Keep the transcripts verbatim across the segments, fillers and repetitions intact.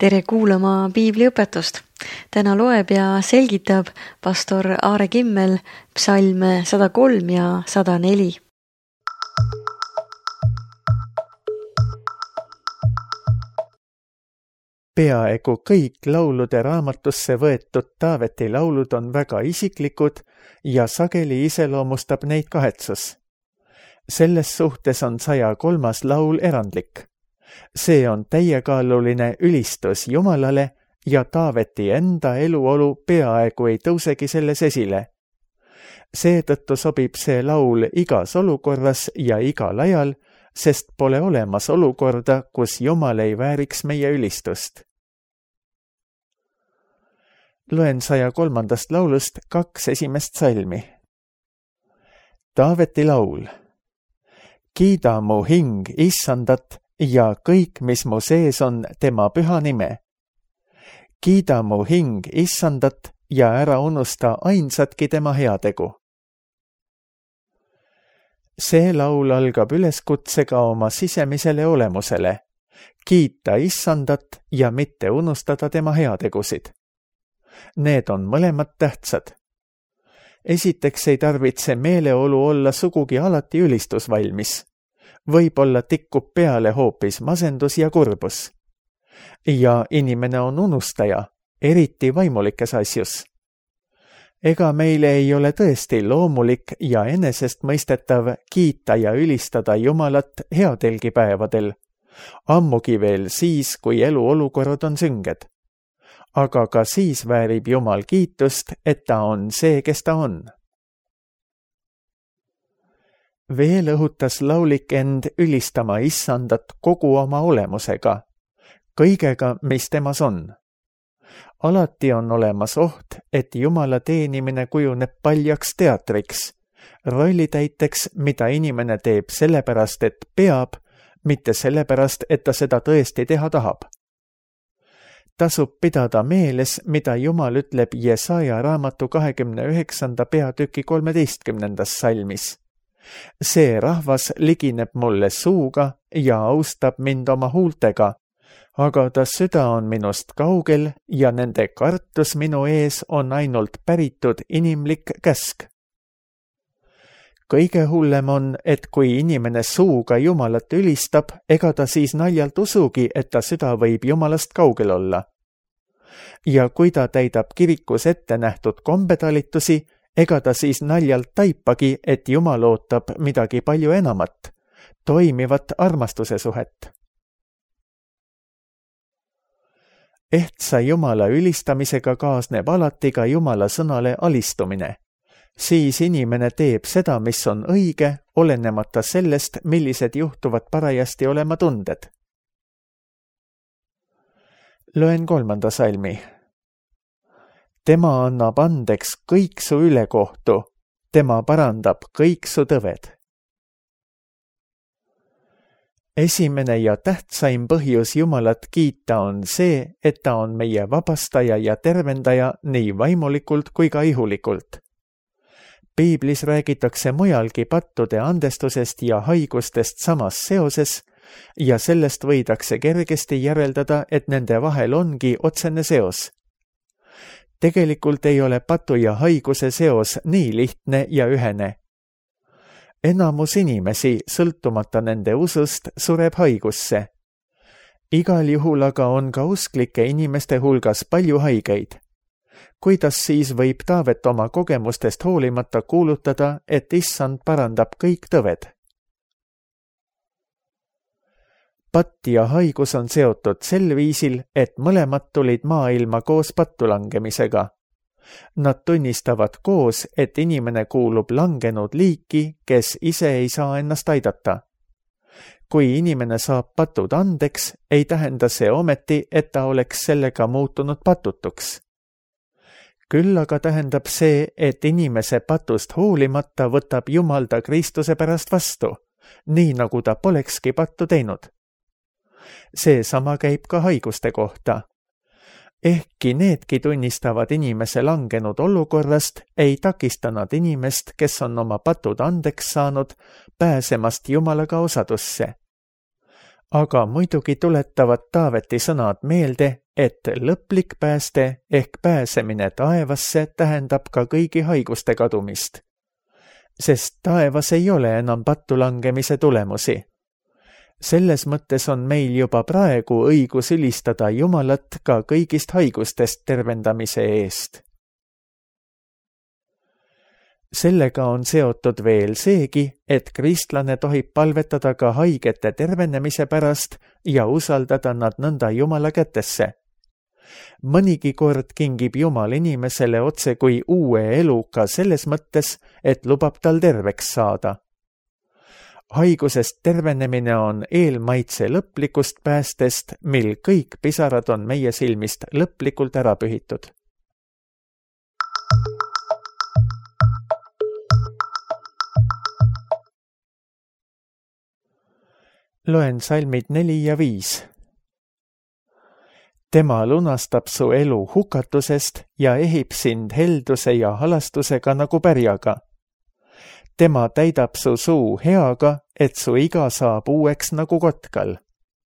Tere kuulama piibliõpetust. Täna loeb ja selgitab pastor Aare Kimmel psalme sada kolm ja sada neli. Peaaegu kõik laulude raamatusse võetud Taaveti laulud on väga isiklikud ja sageli iseloomustab neid kahetsus. Selles suhtes on saja kolmas laul erandlik. See on täiekaaluline ülistus Jumalale ja Taaveti enda eluolu peaaegu ei tõusegi selles esile. Seetõttu sobib see laul igas olukorras ja igal ajal, sest pole olemas olukorda, kus Jumal ei vääriks meie ülistust. Loen saja kolmandast laulust kaks esimest salmi. Taaveti laul. Kiida mu hing Issandat ja kõik, mis mu sees on tema püha nime. Kiida mu hing Issandat ja ära unusta ainsatki tema heategu. See laul algab üleskutsega oma sisemisele olemusele, kiita Issandat ja mitte unustada tema heategusid. Need on mõlemad tähtsad. Esiteks ei tarvitse meeleolu olla sugugi alati ülistusvalmis. Võib-olla tikkub peale hoopis masendus ja kurbus. Ja inimene on unustaja, eriti vaimulikes asjus. Ega meile ei ole tõesti loomulik ja enesestmõistetav kiita ja ülistada Jumalat headelgi päevadel, ammugi veel siis, kui eluolukorrad on sünged. Aga ka siis väärib Jumal kiitust, et ta on see, kes ta on. Veel õhutas laulik end ülistama Issandat kogu oma olemusega, kõigega, mis temas on. Alati on olemas oht, et Jumala teenimine kujuneb paljaks teatriks, rollitäiteks, mida inimene teeb sellepärast, et peab, mitte sellepärast, et ta seda tõesti teha tahab. Tasub pidada meeles, mida Jumal ütleb Jesaja raamatu kahekümne üheksanda peatüki kolmeteistkümnendas salmis. See rahvas ligineb mulle suuga ja austab mind oma huultega, aga ta süda on minust kaugel ja nende kartus minu ees on ainult päritud inimlik käsk. Kõige hullem on, et kui inimene suuga Jumalat ülistab, ega ta siis naljalt usugi, et ta süda võib Jumalast kaugel olla. Ja kui ta täidab kirikus ette nähtud kombetalitusi, ega ta siis naljalt taipagi, et Jumal ootab midagi palju enamat, toimivat armastuse suhet. Ehtsa Jumala ülistamisega kaasneb alati ka Jumala sõnale alistumine. Siis inimene teeb seda, mis on õige, olenemata sellest, millised juhtuvad parajasti olema tunded. Loen kolmanda salmi. Tema annab andeks kõik su ülekohtu, tema parandab kõik su tõved. Esimene ja tähtsaim põhjus Jumalat kiita on see, et ta on meie vabastaja ja tervendaja nii vaimulikult kui ka ihulikult. Piiblis räägitakse mujalgi pattude andestusest ja haigustest samas seoses ja sellest võidakse kergesti järeldada, et nende vahel ongi otsene seos. Tegelikult ei ole patu ja haiguse seos nii lihtne ja ühene. Enamus inimesi, sõltumata nende usust, sureb haigusse. Igal juhul aga on ka usklike inimeste hulgas palju haigeid. Kuidas siis võib Taavet oma kogemustest hoolimata kuulutada, et Issand parandab kõik tõved? Patt ja haigus on seotud sel viisil, et mõlemad tulid maailma koos pattu langemisega. Nad tunnistavad koos, et inimene kuulub langenud liiki, kes ise ei saa ennast aidata. Kui inimene saab patud andeks, ei tähenda see ometi, et ta oleks sellega muutunud patutuks. Küll aga tähendab see, et inimese patust hoolimata võtab Jumal ta Kristuse pärast vastu, nii nagu ta polekski pattu teinud. See sama käib ka haiguste kohta. Ehkki needki tunnistavad inimese langenud olukorrast, ei takista nad inimest, kes on oma patud andeks saanud, pääsemast Jumalaga osadusse. aga muidugi tuletavad Taaveti sõnad meelde, et lõplik pääste ehk pääsemine taevasse tähendab ka kõigi haiguste kadumist. Sest taevas ei ole enam pattu langemise tulemusi. Selles mõttes on meil juba praegu õigus ülistada Jumalat ka kõigist haigustest tervendamise eest. Sellega on seotud veel seegi, et kristlane tohib palvetada ka haigete tervenemise pärast ja usaldada nad nõnda Jumala kätesse. Mõnigi kord kingib Jumal inimesele otse kui uue elu ka selles mõttes, et lubab tal terveks saada. Haigusest tervenemine on eelmaitse lõplikust päästest, mil kõik pisarad on meie silmist lõplikult ära pühitud. Loen salmid neli ja viis. Tema lunastab su elu hukatusest ja ehib sind helduse ja halastusega nagu pärjaga. Tema täidab su suu heaga, et su iga saab uueks nagu kotkal.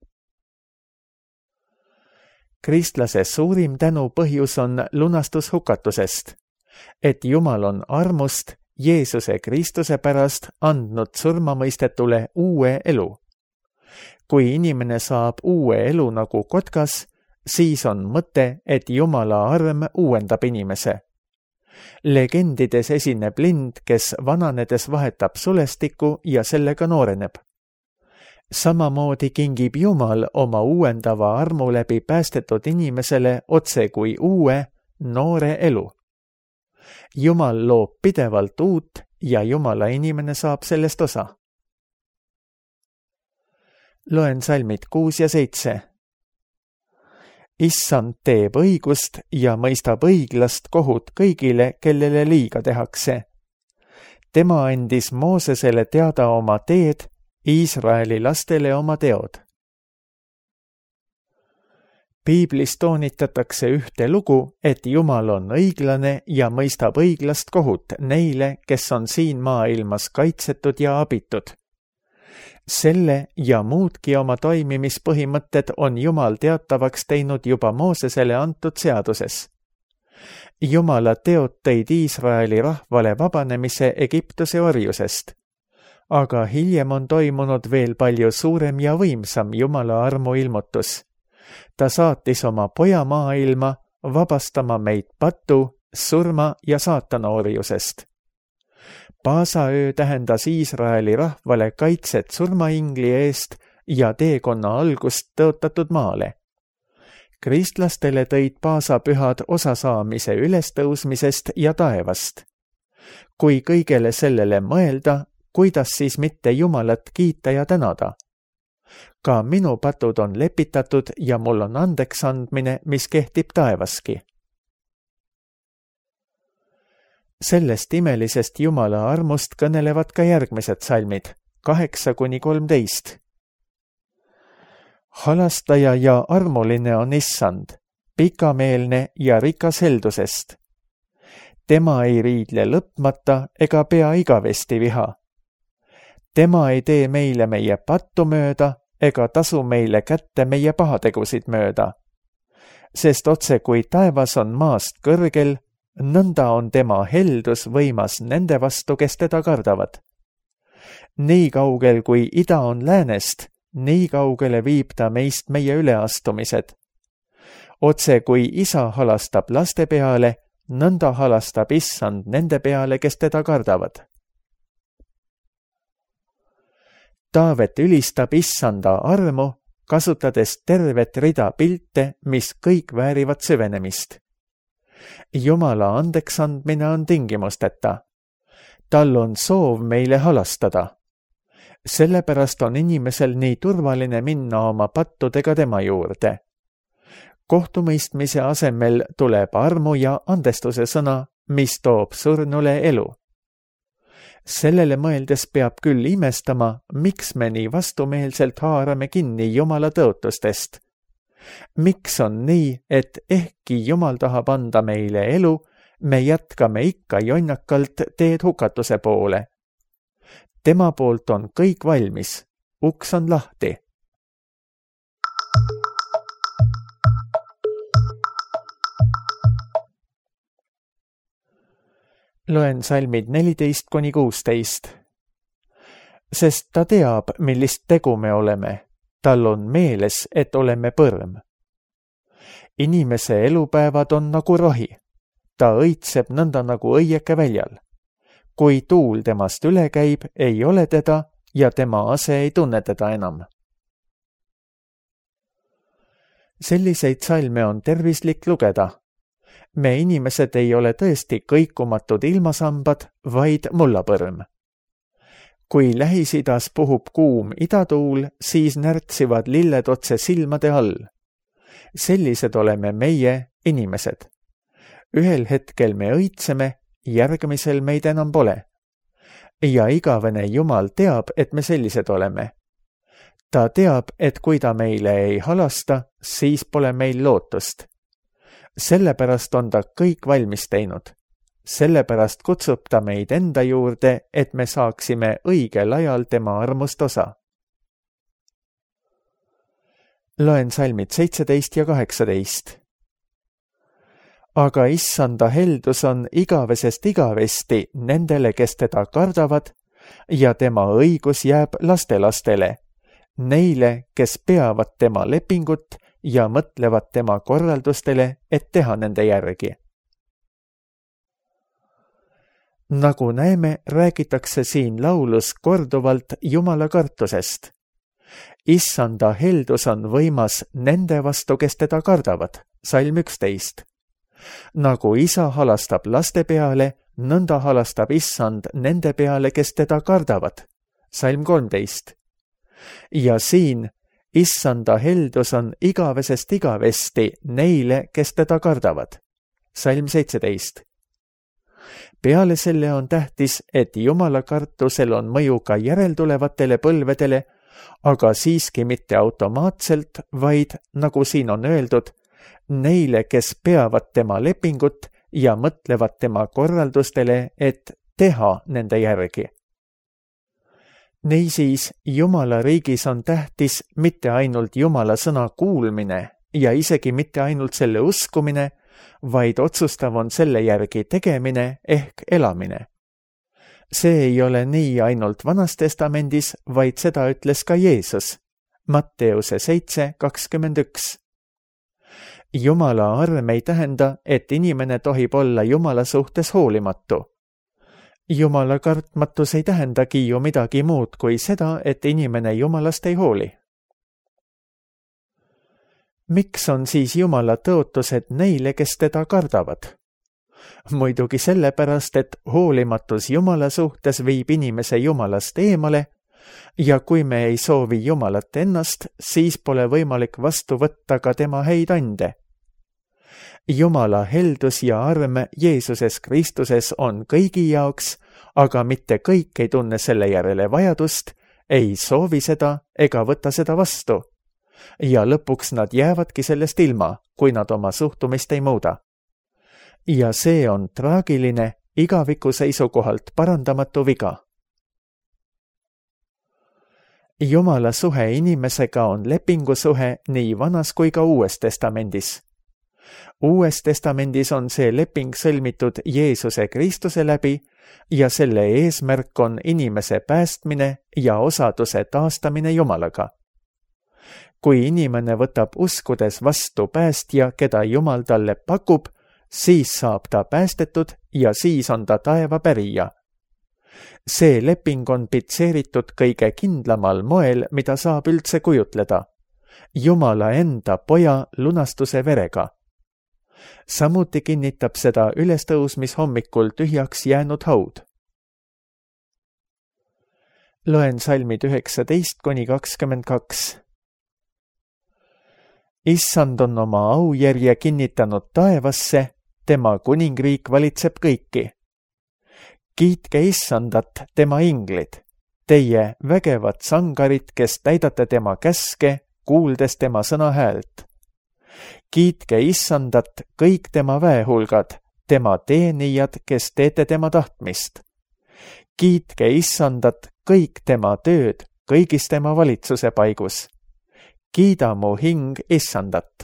Kristlase suurim tänu põhjus on lunastus hukatusest, et Jumal on armust Jeesuse Kristuse pärast andnud surmamõistetule uue elu. Kui inimene saab uue elu nagu kotkas, siis on mõte, et Jumala arm uuendab inimese. Legendides esineb lind, kes vananedes vahetab sulestikku ja sellega nooreneb. Samamoodi kingib Jumal oma uuendava armu läbi päästetud inimesele otse kui uue, noore elu. Jumal loob pidevalt uut ja Jumala inimene saab sellest osa. Loen salmid kuus ja seitse. Issand teeb õigust ja mõistab õiglast kohut kõigile, kellele liiga tehakse. Tema andis Moosesele teada oma teed, Iisraeli lastele oma teod. Piiblis toonitatakse ühte lugu, et Jumal on õiglane ja mõistab õiglast kohut neile, kes on siin maailmas kaitsetud ja abitud. Selle ja muudki oma toimimispõhimõtted on Jumal teatavaks teinud juba Moosesele antud seaduses. Jumala teod tõid Iisraeli rahvale vabanemise Egiptuse orjusest, aga hiljem on toimunud veel palju suurem ja võimsam Jumala armu ilmutus. Ta saatis oma poja maailma vabastama meid patu, surma ja saatana orjusest. Paasaöö tähendas Iisraeli rahvale kaitset surmaingli eest ja teekonna algust tõotatud maale. Kristlastele tõid paasapühad osasaamise ülestõusmisest ja taevast. Kui kõigele sellele mõelda, kuidas siis mitte Jumalat kiita ja tänada? Ka minu patud on lepitatud ja mul on andeks andmine, mis kehtib taevaski. Sellest imelisest Jumala armust kõnelevad ka järgmised salmid, kaheksa kuni kolmteist. Halastaja ja armuline on Issand, pikameelne ja rikas heldusest. Tema ei riidle lõpmata ega pea igavesti viha. Tema ei tee meile meie pattu mööda ega tasu meile kätte meie pahategusid mööda. Sest otse kui taevas on maast kõrgel, nõnda on tema heldus võimas nende vastu, kes teda kardavad. Nii kaugel kui ida on läänest, nii kaugele viib ta meist meie üleastumised. Otse kui isa halastab laste peale, nõnda halastab Issand nende peale, kes teda kardavad. Taavet ülistab Issanda armu, kasutades tervet rida pilte, mis kõik väärivad süvenemist. Jumala andeksandmine on tingimusteta. Tal on soov meile halastada. Sellepärast on inimesel nii turvaline minna oma pattudega tema juurde. Kohtumõistmise asemel tuleb armu ja andestuse sõna, mis toob surnule elu. Sellele mõeldes peab küll imestama, miks me nii vastumeelselt haarame kinni Jumala tõotustest. Miks on nii, et ehkki Jumal tahab anda meile elu, me jätkame ikka jonnakalt teed hukatuse poole. Tema poolt on kõik valmis, uks on lahti. Loen salmid neliteist kuni kuusteist. Sest ta teab, millist tegu me oleme. Tal on meeles, et oleme põrm. Inimese elupäevad on nagu rohi. Ta õitseb nõnda nagu õieke väljal. Kui tuul temast üle käib, ei ole teda ja tema ase ei tunne teda enam. Selliseid salme on tervislik lugeda. Me inimesed ei ole tõesti kõikumatud ilmasambad, vaid mullapõrm. Kui Lähis-Idas puhub kuum idatuul, siis närtsivad lilled otse silmade all. Sellised oleme meie, inimesed. Ühel hetkel me õitseme, järgmisel meid enam pole. Ja igavene Jumal teab, et me sellised oleme. Ta teab, et kui ta meile ei halasta, siis pole meil lootust. Sellepärast on ta kõik valmis teinud. Sellepärast kutsub ta meid enda juurde, et me saaksime õigel ajal tema armust osa. Loen salmid seitseteist ja kaheksateist. Aga issanda heldus on igavesest igavesti nendele, kes teda kardavad, ja tema õigus jääb lastelastele, neile, kes peavad tema lepingut ja mõtlevad tema korraldustele, et teha nende järgi. Nagu näeme, räägitakse siin laulus korduvalt Jumala kartusest. Issanda heldus on võimas nende vastu, kes teda kardavad, salm üksteist. Nagu isa halastab laste peale, nõnda halastab issand nende peale, kes teda kardavad, salm kolmteist. Ja siin issanda heldus on igavesest igavesti neile, kes teda kardavad, salm seitseteist. Peale selle on tähtis, et Jumala kartusel on mõju ka järeltulevatele põlvedele, aga siiski mitte automaatselt, vaid, nagu siin on öeldud, neile, kes peavad tema lepingut ja mõtlevad tema korraldustele, et teha nende järgi. Niisiis, Jumala riigis on tähtis mitte ainult Jumala sõna kuulmine ja isegi mitte ainult selle uskumine, vaid otsustav on selle järgi tegemine ehk elamine. See ei ole nii ainult Vanas Testamendis, vaid seda ütles ka Jeesus, Matteuse seitse kakskümmend üks. Jumala arm ei tähenda, et inimene tohib olla Jumala suhtes hoolimatu. Jumala kartmatus ei tähendagi ju midagi muud kui seda, et inimene Jumalast ei hooli. Miks on siis Jumala tõotused neile, kes teda kardavad? Muidugi sellepärast, et hoolimatus Jumala suhtes viib inimese Jumalast eemale ja kui me ei soovi Jumalat ennast, siis pole võimalik vastu võtta ka tema häid ande. Jumala heldus ja arm Jeesuses Kristuses on kõigi jaoks, aga mitte kõik ei tunne selle järele vajadust, ei soovi seda ega võta seda vastu. Ja lõpuks nad jäävadki sellest ilma, kui nad oma suhtumist ei muuda. Ja see on traagiline, igaviku seisukohalt parandamatu viga. Jumala suhe inimesega on lepingusuhe nii Vanas kui ka Uues Testamendis. Uues Testamendis on see leping sõlmitud Jeesuse Kristuse läbi ja selle eesmärk on inimese päästmine ja osaduse taastamine Jumalaga. Kui inimene võtab uskudes vastu päästja, keda Jumal talle pakub, siis saab ta päästetud ja siis on ta taeva pärija. See leping on pitseeritud kõige kindlamal moel, mida saab üldse kujutleda. Jumala enda poja lunastuse verega. Samuti kinnitab seda ülestõusmishommikul tühjaks jäänud haud. Loen salmid üheksateist kuni kakskümmend kaks. Issand on oma aujärje kinnitanud taevasse, tema kuningriik valitseb kõiki. Kiitke Issandat, tema inglid, teie vägevad sangarid, kes täidate tema käske, kuuldes tema sõna häält. Kiitke Issandat, kõik tema väehulgad, tema teenijad, kes teete tema tahtmist. Kiitke Issandat, kõik tema tööd, kõigis tema valitsuse paigus. Kiida mu hing Issandat.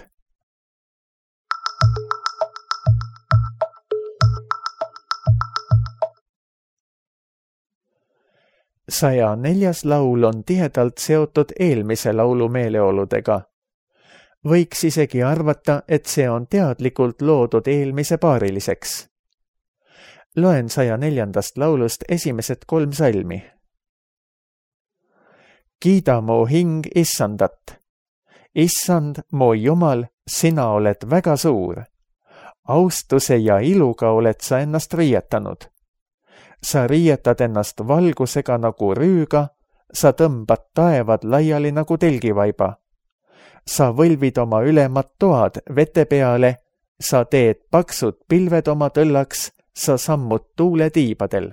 saja neljas laul on tihedalt seotud eelmise laulu meeleoludega. Võiks isegi arvata, et see on teadlikult loodud eelmise paariliseks. Loen saja neljandast laulust esimesed kolm salmi. Kiida mu hing Issandat. Issand, mu Jumal, sina oled väga suur. Austuse ja iluga oled sa ennast riietanud. Sa riietad ennast valgusega nagu rüüga, sa tõmbad taevad laiali nagu telgivaiba. Sa võlvid oma ülemad toad vete peale, sa teed paksud pilved oma tõllaks, sa sammud tuule tiibadel.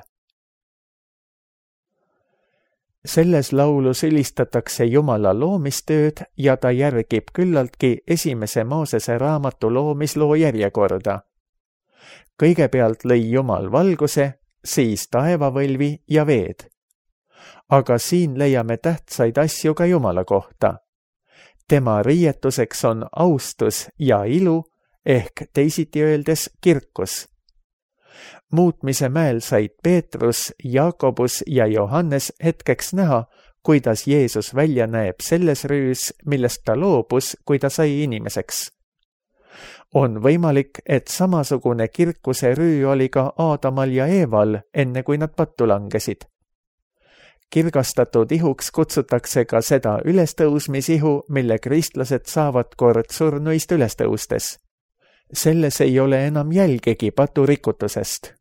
Selles laulus ülistatakse Jumala loomistööd ja ta järgib küllaltki esimese Moosese raamatu loomisloo järjekorda. Kõigepealt lõi Jumal valguse, siis taevavõlvi ja veed. Aga siin leiame tähtsaid asju ka Jumala kohta. Tema riietuseks on austus ja ilu ehk teisiti öeldes kirkus. Muutmise mäel said Peetrus, Jaakobus ja Johannes hetkeks näha, kuidas Jeesus välja näeb selles rüüs, millest ta loobus, kui ta sai inimeseks. On võimalik, et samasugune kirkuse rüü oli ka Aadamal ja Eeval, enne kui nad pattu langesid. Kirgastatud ihuks kutsutakse ka seda ülestõusmisihu, mille kristlased saavad kord surnuist ülestõustes. Selles ei ole enam jälgegi paturikutusest.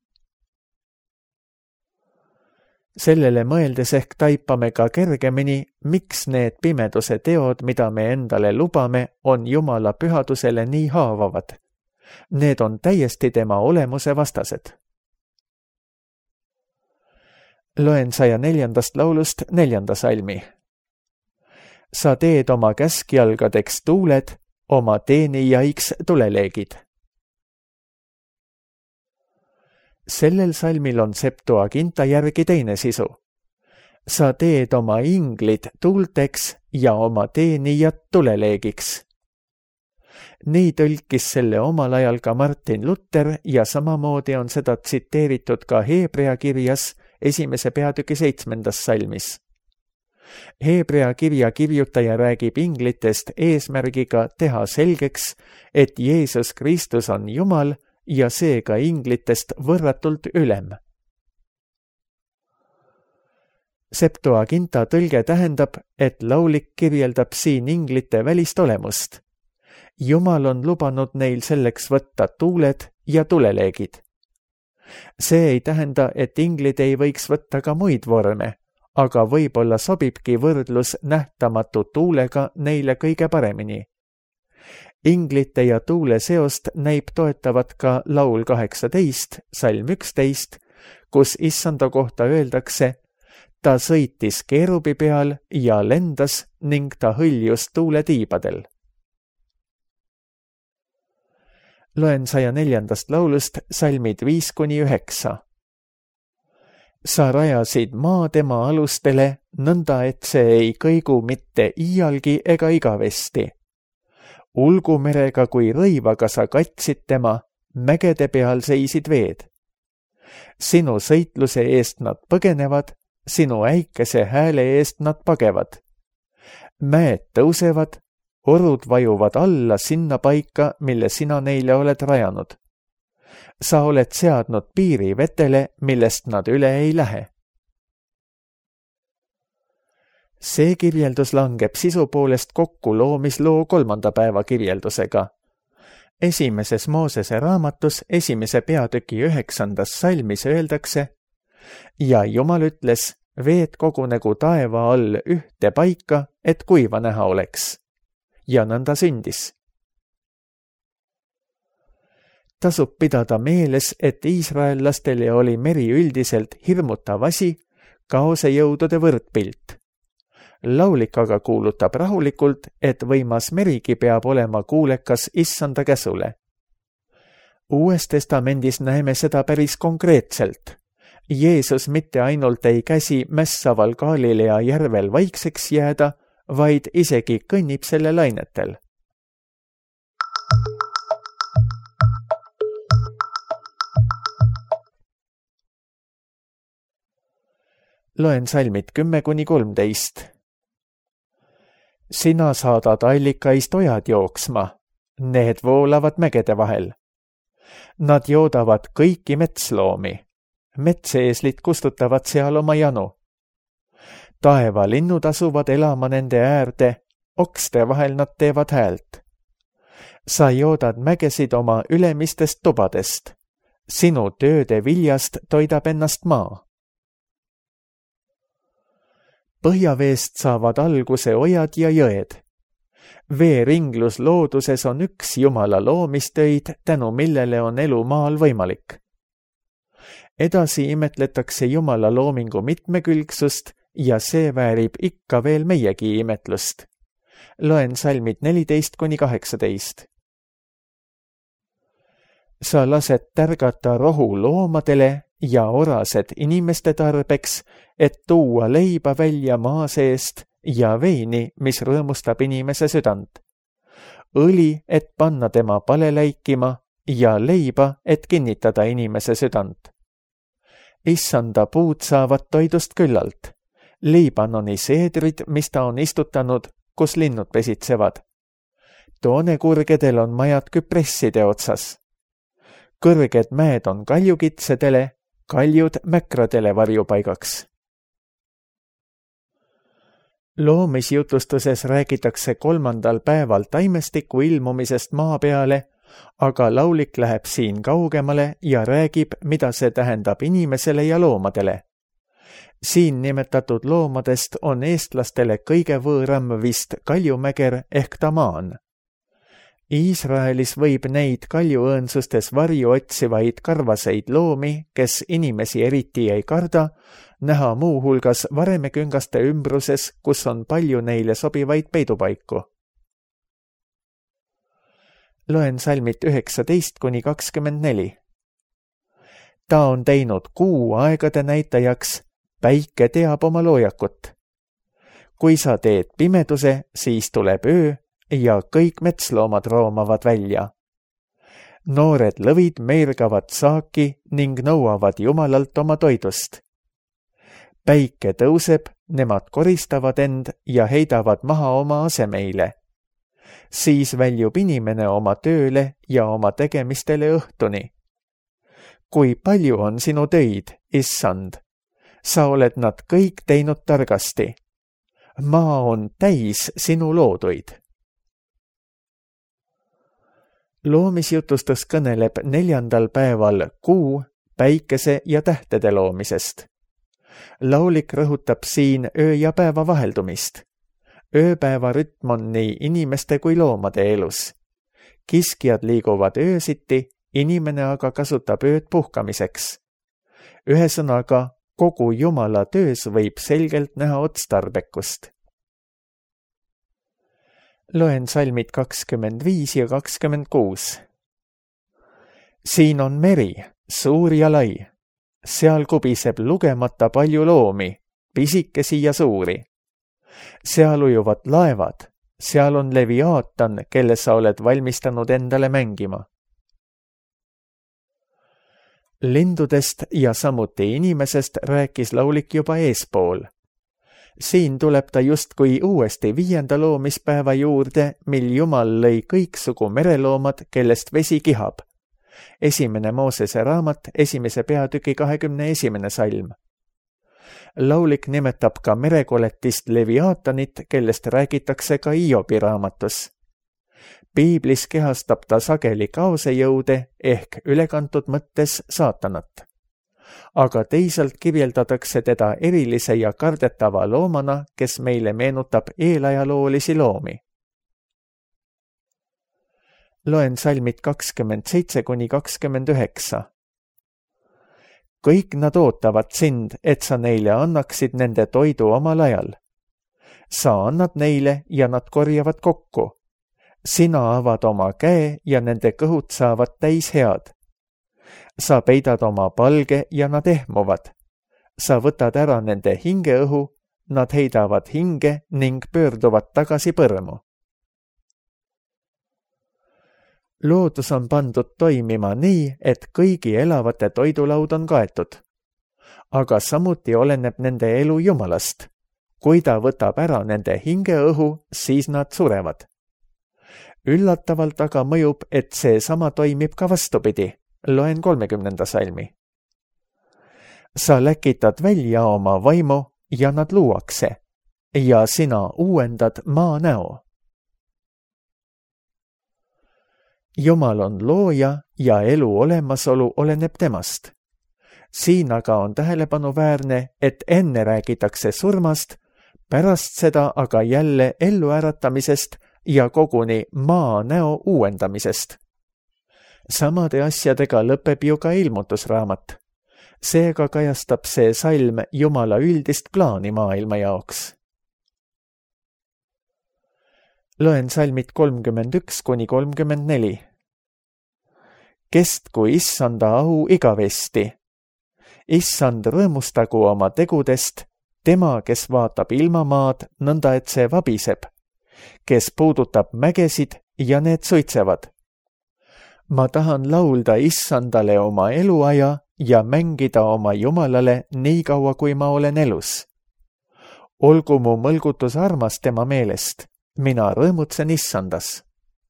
Sellele mõeldes ehk taipame ka kergemini, miks need pimeduse teod, mida me endale lubame, on Jumala pühadusele nii haavavad. Need on täiesti tema olemuse vastased. Loen saja neljandast laulust neljanda salmi. Sa teed oma käskjalgadeks tuuled, oma teenijaiks tuleleegid. Sellel salmil on Septuaginta järgi teine sisu. Sa teed oma inglid tuulteks ja oma teenijad tuleleegiks. Nii tõlkis selle omal ajal ka Martin Luther ja samamoodi on seda tsiteeritud ka Heebrea kirjas esimese peatüki seitsmendas salmis. Heebrea kirja kirjutaja räägib inglitest eesmärgiga teha selgeks, et Jeesus Kristus on Jumal ja seega inglitest võrratult ülem. Septuaginta tõlge tähendab, et laulik kirjeldab siin inglite välist olemust. Jumal on lubanud neil selleks võtta tuuled ja tuleleegid. See ei tähenda, et inglid ei võiks võtta ka muid vorme, aga võib-olla sobibki võrdlus nähtamatu tuulega neile kõige paremini. Inglite ja tuule seost näib toetavat ka laul kaheksateist, salm üksteist, kus Issanda kohta öeldakse, ta sõitis keerubi peal ja lendas ning ta hõljus tuule tiibadel. Loen saja neljandast laulust salmid viis kuni üheksa. Sa rajasid maa tema alustele, nõnda et see ei kõigu mitte iialgi ega igavesti. Ulgumerega kui rõivaga sa katsid tema, mägede peal seisid veed. Sinu sõitluse eest nad põgenevad, sinu äikese hääle eest nad pagevad. Mäed tõusevad, orud vajuvad alla sinna paika, mille sina neile oled rajanud. Sa oled seadnud piiri vetele, millest nad üle ei lähe. See kirjeldus langeb sisu poolest kokku loomisloo kolmanda päeva kirjeldusega. Esimeses Moosese raamatus esimese peatüki üheksandas salmis öeldakse, ja Jumal ütles, veed kogunegu taeva all ühte paika, et kuiva näha oleks. Ja nõnda sündis. Tasub pidada meeles, et iisraellastele oli meri üldiselt hirmutav asi, kaosejõudude võrdpilt. Laulik aga kuulutab rahulikult, et võimas merigi peab olema kuulekas Issanda käsule. Uues testamendis näeme seda päris konkreetselt. Jeesus mitte ainult ei käsi mässaval Galilea järvel vaikseks jääda, vaid isegi kõnnib selle lainetel. Loen salmid kümme kuni kolmteist. Sina saadad allikaist ojad jooksma, need voolavad mägede vahel. Nad joodavad kõiki metsloomi, metseeslid kustutavad seal oma janu. Taeva linnud asuvad elama nende äärde, okste vahel nad teevad häält. Sa joodad mägesid oma ülemistest tubadest, sinu tööde viljast toidab ennast maa. Põhjaveest saavad alguse ojad ja jõed. Veeringlus looduses on üks Jumala loomistöid, tänu millele on elu maal võimalik. Edasi imetletakse Jumala loomingu mitmekülgsust ja see väärib ikka veel meiegi imetlust. Loen salmid neliteist kuni kaheksateist. Sa lased tärgata rohu loomadele ja orased inimeste tarbeks, et tuua leiba välja maa seest ja veini, mis rõõmustab inimese südant. Õli, et panna tema pale läikima ja leiba, et kinnitada inimese südant. Issanda puud saavad toidust küllalt. Liibanoni seedrid, mis ta on istutanud, kus linnud pesitsevad. Toonekurgedel on majad küpresside otsas. Kõrged mäed on kaljukitsedele, kaljud mäkradele varjupaigaks. Loomisjutustuses räägitakse kolmandal päeval taimestiku ilmumisest maa peale, aga laulik läheb siin kaugemale ja räägib, mida see tähendab inimesele ja loomadele. Siin nimetatud loomadest on eestlastele kõige võõram vist kaljumäger ehk tamaan. Iisraelis võib neid kaljuõõnsustes varju otsivaid karvaseid loomi, kes inimesi eriti ei karda, näha muuhulgas varemeküngaste ümbruses, kus on palju neile sobivaid peidupaiku. Loen salmid üheksateist kuni kakskümmend neli. Ta on teinud kuu aegade näitajaks, päike teab oma loojakut. Kui sa teed pimeduse, siis tuleb öö ja kõik metsloomad roomavad välja. Noored lõvid meergavad saaki ning nõuavad Jumalalt oma toidust. Päike tõuseb, nemad koristavad end ja heidavad maha oma asemeile. Siis väljub inimene oma tööle ja oma tegemistele õhtuni. Kui palju on sinu töid, issand? Sa oled nad kõik teinud targasti. Maa on täis sinu looduid. Loomisjutustus kõneleb neljandal päeval kuu, päikese ja tähtede loomisest. Laulik rõhutab siin öö ja päeva vaheldumist. Ööpäeva rütm on nii inimeste kui loomade elus. Kiskjad liiguvad öösiti, inimene aga kasutab ööd puhkamiseks. Ühesõnaga, kogu Jumala töös võib selgelt näha otstarbekust. Loen salmid kakskümmend viis ja kakskümmend kuus. Siin on meri, suur ja lai. Seal kubiseb lugemata palju loomi, pisikesi ja suuri. Seal ujuvad laevad, seal on Leviaatan, kelle sa oled valmistanud endale mängima. Lindudest ja samuti inimesest rääkis laulik juba eespool. Siin tuleb ta justkui uuesti viienda loomispäeva juurde, mil Jumal lõi kõiksugu mereloomad, kellest vesi kihab. Esimene Moosese raamat, esimese peatüki kahekümne esimene salm. Laulik nimetab ka merekoletist Leviaatanit, kellest räägitakse ka Hiobi raamatus. Piiblis kehastab ta sageli kaosejõude ehk ülekantud mõttes saatanat. Aga teisalt kirjeldatakse teda erilise ja kardetava loomana, kes meile meenutab eelajaloolisi loomi. Loen salmid kakskümmend seitse kuni kakskümmend üheksa. Kõik nad ootavad sind, et sa neile annaksid nende toidu omal ajal. Sa annad neile ja nad korjavad kokku. Sina avad oma käe ja nende kõhud saavad täis head. Sa peidad oma palge ja nad ehmuvad. Sa võtad ära nende hingeõhu, nad heidavad hinge ning pöörduvad tagasi põrmu. Loodus on pandud toimima nii, et kõigi elavate toidulaud on kaetud. aga samuti oleneb nende elu Jumalast. Kui ta võtab ära nende hingeõhu, siis nad surevad. Üllatavalt aga mõjub, et see sama toimib ka vastupidi. Loen kolmekümnenda salmi. Sa läkitad välja oma vaimu ja nad luuakse ja sina uuendad maa näo. Jumal on looja ja elu olemasolu oleneb temast. Siin aga on tähelepanuväärne, et enne räägitakse surmast, pärast seda aga jälle elluäratamisest ja koguni maa näo uuendamisest. Samade asjadega lõpeb ju ka ilmutusraamat. Seega kajastab see salm Jumala üldist plaani maailma jaoks. Loen salmid kolmkümmend üks kuni kolmkümmend neli. Kestku issanda ahu igavesti. Issand rõõmustagu oma tegudest, tema, kes vaatab ilmamaad, nõnda et see vabiseb, kes puudutab mägesid ja need suitsevad. Ma tahan laulda issandale oma eluaja ja mängida oma Jumalale nii kaua, kui ma olen elus. Olgu mu mõlgutus armas tema meelest, mina rõõmutsen issandas.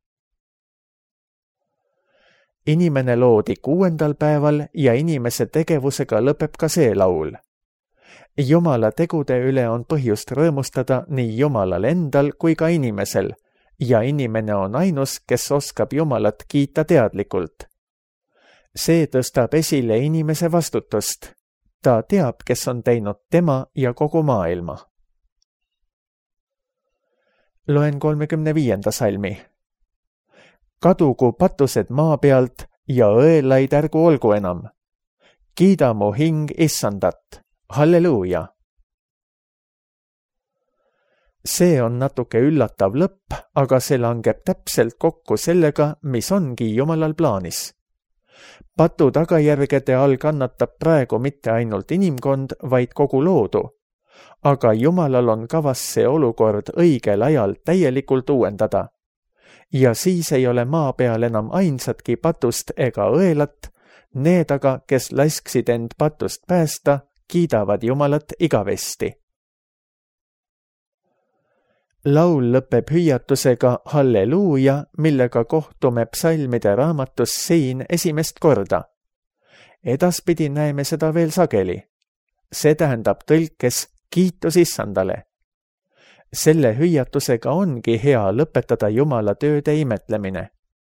Inimene loodi kuuendal päeval ja inimese tegevusega lõpeb ka see laul. Jumala tegude üle on põhjust rõõmustada nii Jumalal endal kui ka inimesel ja inimene on ainus, kes oskab Jumalat kiita teadlikult. See tõstab esile inimese vastutust. Ta teab, kes on teinud tema ja kogu maailma. Loen kolmekümne viienda salmi. Kadugu patused maa pealt ja õelaid ärgu olgu enam. Kiida mu hing issandat. Halleluuja! See on natuke üllatav lõpp, aga see langeb täpselt kokku sellega, mis ongi Jumalal plaanis. Patu tagajärgede all kannatab praegu mitte ainult inimkond, vaid kogu loodu. Aga Jumalal on kavas see olukord õigel ajal täielikult uuendada. Ja siis ei ole maa peal enam ainsatki patust ega õelat, need aga, kes lasksid end patust päästa, kiidavad Jumalat igavesti. Laul lõpeb hüüatusega Halleluuja, millega kohtume psalmide raamatus siin esimest korda. Edaspidi näeme seda veel sageli. See tähendab tõlkes kiitus issandale. Selle hüüatusega ongi hea lõpetada Jumala tööde imetlemine.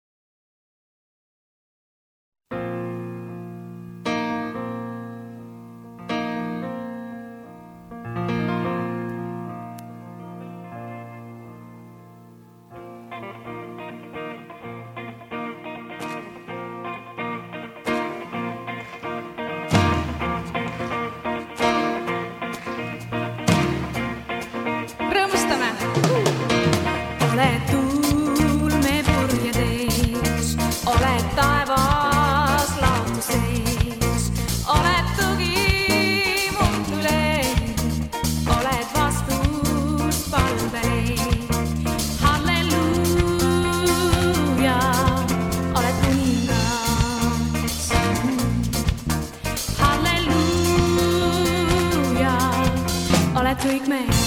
Oled tuulme purjedes, oled taevas laotu sees, oled tugi mund üle, oled vastus palvele. Halleluuja, oled kuningas. Halleluuja, oled kõik me jaoks.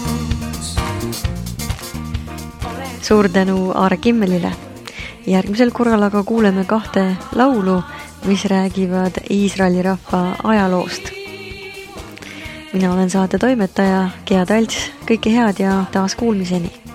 Suur tänu Aare Kimmelile. Järgmisel korral aga kuuleme kahte laulu, mis räägivad Iisraeli rahva ajaloost. Mina olen saate toimetaja Gea Talts. Kõike head ja taas kuulmiseni.